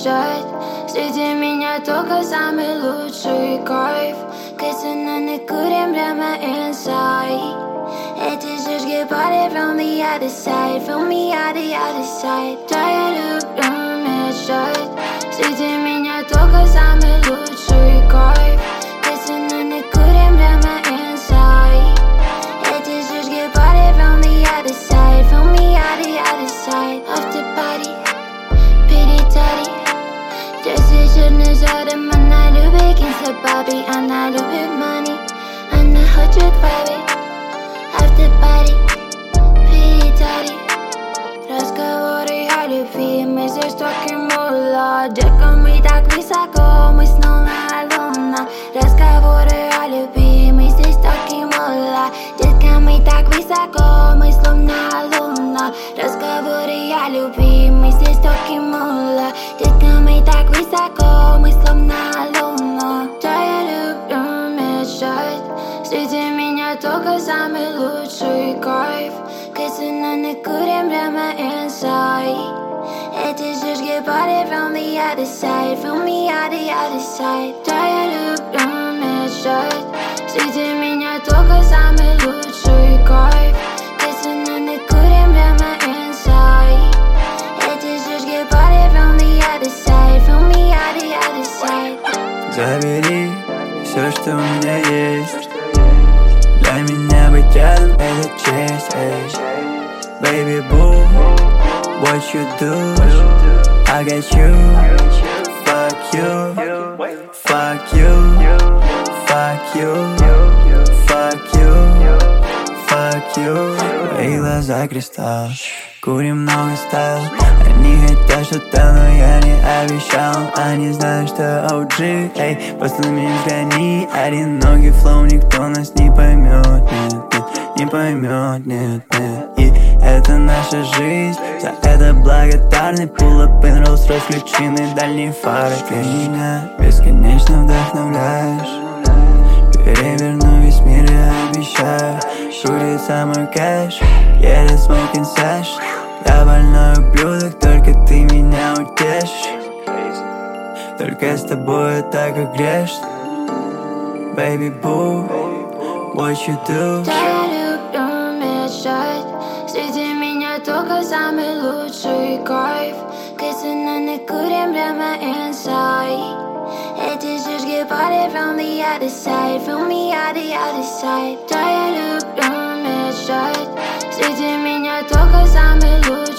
мешать. Среди меня только самый лучший кайф. Кайфуем и курим прямо inside. Эти шишки party from the other side, from the other side. Да, я люблю мешать. Среди меня только самый лучший кайф. Кайфуем и курим прямо inside. Эти шишки party from the other side, from the other side. After party, пiri-тари. Just вечерний задом, она любит кинса-баби. Она любит money, она хочет вайбить. After party, пiri-тари. Разговоры о любви, мы здесь talking мула. Детка, мы так высоко, мы снова луна. Разговоры о любви, мы здесь talking мула. Детка, мы так высоко, мы словно луна. Разговоры о любви, мы здесь talking мула. Детка, мы так высоко, мы словно луна. Да, я люблю мешать. Среди меня только самый лучший кайф. Кайфуем и курим прямо inside. Эти шишки party from the other side, from the other side. Да, я люблю мешать. Среди меня только самый лучший кайф. Кайфуем и курим прямо inside. Эти шишки party from the other side, from the other side. Забери все, что у меня есть. Для меня быть рядом — это честь, эй. Baby boo, what you do? I got you. Fuck you, fuck you, fuck you, fuck you, fuck you. Твои глаза кристалл, курим много стайл. Они хотят что-то, но я не обещал. Они знают, что OG, эй, просто меня взгляни. Одинокий флоу, никто нас не поймет, нет, нет, не поймет, нет, нет. И это наша жизнь, за это благодарны. Pull-up in Rolls-Royce, включены дальние фары. Ты меня бесконечно вдохновляешь. Переверну весь мир, я обещаю. Крутится мой кэш, едет smoking sesh. Я больной ублюдок, только ты меня утешишь. Только с тобой я так и грешен. Baby boo, what you do? Да, я люблю мешать. Среди меня только самый лучший кайф. Кайфуем и курим прямо inside. Эти шишки party from the other side, from the other side. Да, я люблю мешать. Среди меня только самый лучший